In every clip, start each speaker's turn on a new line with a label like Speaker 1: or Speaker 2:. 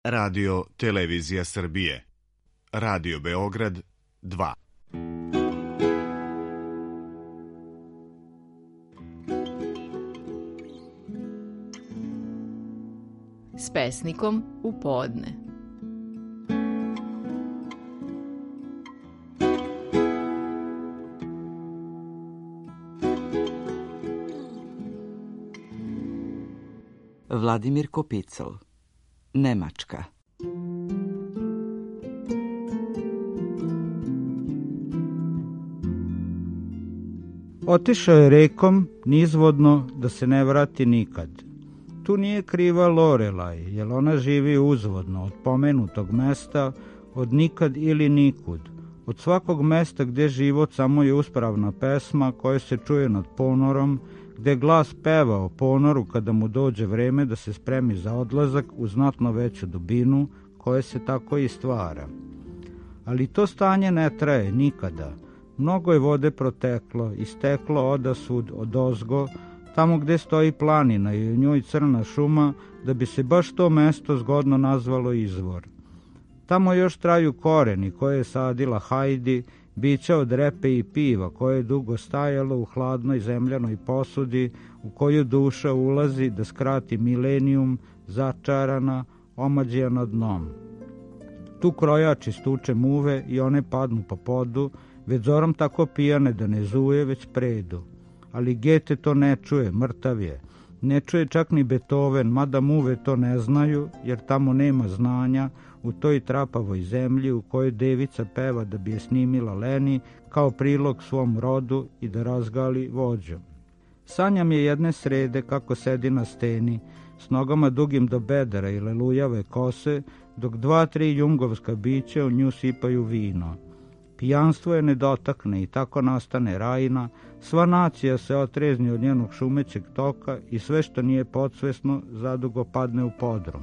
Speaker 1: Radio Televizija Srbije. Radio Beograd 2.
Speaker 2: S pesnikom u podne.
Speaker 3: Vladimir Kopicl, Nemačka.
Speaker 4: Otišao je rekom nizvodno da se ne vrati nikad. Tu nije kriva Lorelaj, jer ona živi uzvodno od pomenutog mesta, od nikad ili nikud. Od svakog mesta gdje život samo je uspravna pesma koja se čuje nad ponorom, gdje glas peva o ponoru kada mu dođe vreme da se spremi za odlazak u znatno veću dubinu koja se tako i stvara. Ali to stanje ne traje nikada. Mnogo je vode proteklo, isteklo odasvud, odozgo, tamo gdje stoji planina i u njoj crna šuma, da bi se baš to mesto zgodno nazvalo izvor. Tamo još traju koreni koje je sadila Hajdi, bića od repe i piva koje je dugo stajalo u hladnoj zemljanoj posudi u koju duša ulazi da skrati milenijum, začarana, omađijana dnom. Tu krojač istuče muve i one padnu po podu, već zorom tako pijane da ne zuje, već predu. Ali Gete to ne čuje, mrtav je. Ne čuje čak ni Beethoven, mada muve to ne znaju, jer tamo nema znanja, u toj trapavoj zemlji u kojoj devica peva da bi je snimila Leni kao prilog svom rodu i da razgali vođu. Sanjam je jedne srede kako sedi na steni, s nogama dugim do bedera i lelujave kose, dok 2-3 jungovska bića u nju sipaju vino. Pijanstvo je ne dotakne i tako nastane rajna, sva nacija se otrezni od njenog šumećeg toka i sve što nije podsvesno zadugo padne u podrum.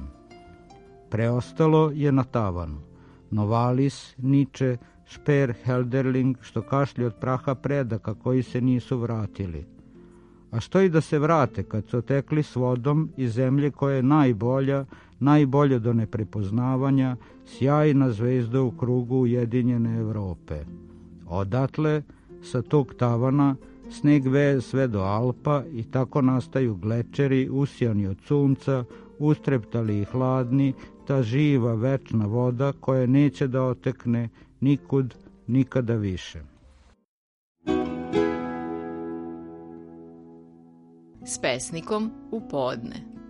Speaker 4: Preostalo je na tavanu. Novalis, Niče, Šper, Helderling, što kašlje od praha predaka koji se nisu vratili. A što i da se vrate kad su otekli s vodom iz zemlje koja je najbolja do neprepoznavanja, sjajna zvezda u krugu ujedinjene Evrope. Odatle, sa tog tavana, sneg veje sve do Alpa i tako nastaju glečeri usijani od sunca, ustreptali i hladni, ta živa večna voda koja neće da otekne nikud, nikada više.
Speaker 2: S pesnikom u podne.